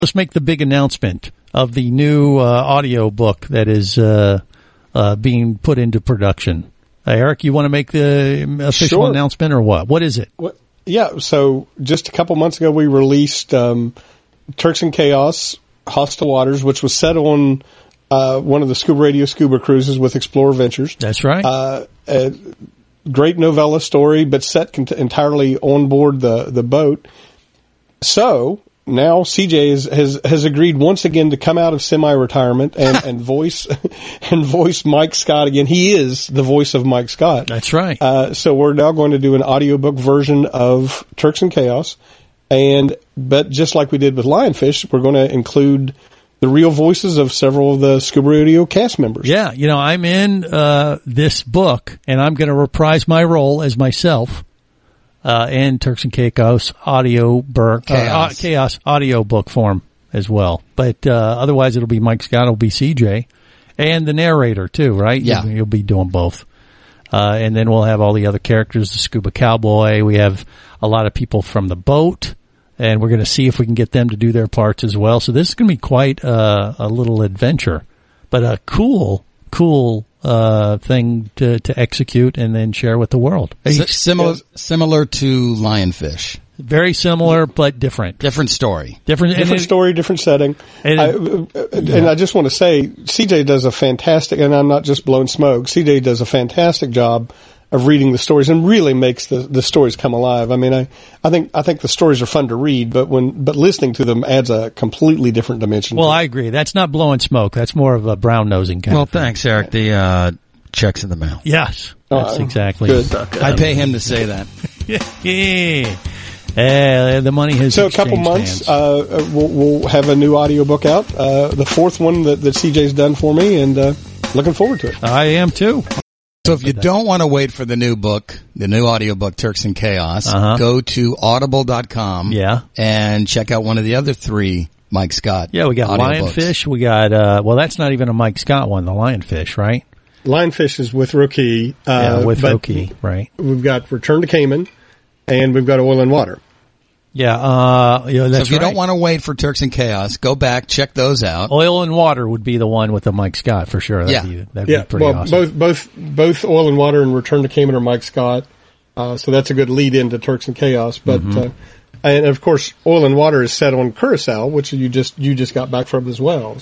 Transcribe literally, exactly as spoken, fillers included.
Let's make the big announcement of the new uh, audio book that is uh, uh, being put into production. Uh, Eric, you want to make the official sure. announcement or what? What is it? What? Yeah, so just a couple months ago we released um, Turks and Chaos, Hostile Waters, which was set on uh, one of the Scuba Radio Scuba cruises with Explorer Ventures. That's right. Uh, a great novella story, but set cont- entirely on board the, the boat. So now C J is, has has agreed once again to come out of semi-retirement and, and voice and voice Mike Scott again. He is the voice of Mike Scott. That's right. Uh, so we're now going to do an audiobook version of Turks and Chaos, and but just like we did with Lionfish, we're going to include the real voices of several of the Scuba Radio cast members. Yeah, you know, I'm in uh, this book, and I'm going to reprise my role as myself. Uh, and Turks and Caicos audio book, Chaos. Uh, Chaos audio book form as well. But, uh, otherwise it'll be Mike Scott, it'll be C J, and the narrator too, right? Yeah. You'll, you'll be doing both. Uh, and then we'll have all the other characters, the Scuba Cowboy. We have a lot of people from the boat, and we're going to see if we can get them to do their parts as well. So this is going to be quite uh, a little adventure, but a cool, cool uh thing to to execute and then share with the world. S- similar similar to Lionfish. Very similar, but different. Different story. Different, Different and it, story, different setting. And, I, uh, and I just want to say, C J does a fantastic, and I'm not just blowing smoke, C J does a fantastic job of reading the stories and really makes the, the stories come alive. I mean, I, I think, I think the stories are fun to read, but when, but listening to them adds a completely different dimension. Well, I agree. That's not blowing smoke. That's more of a brown nosing kind Well, of thing. thanks, Eric. The, uh, check's in the mail. Yes. That's Uh, exactly good. I pay him to say that. yeah. Uh, the money has So a couple exchanged months, hands. uh, we'll, we'll have a new audiobook out, uh, the fourth one that, that C J's done for me, and, uh, looking forward to it. I am too. So if you don't want to wait for the new book, the new audiobook, Turks and Chaos, Uh-huh. go to audible dot com Yeah. and check out one of the other three Mike Scott Yeah, we got audiobooks. Lionfish. We got, uh, well, that's not even a Mike Scott one, the Lionfish, right? Lionfish is with Roki. Uh, yeah, with but Roki, right? We've got Return to Cayman, and we've got Oil and Water. Yeah, uh, yeah, that's So if you right. don't want to wait for Turks and Chaos, go back, check those out. Oil and Water would be the one with the Mike Scott for sure. That'd Yeah. be, that'd Yeah, be pretty well, awesome. both both both Oil and Water and Return to Cayman are Mike Scott, uh, so that's a good lead into Turks and Chaos. But Mm-hmm. uh, and of course, Oil and Water is set on Curacao, which you just you just got back from as well.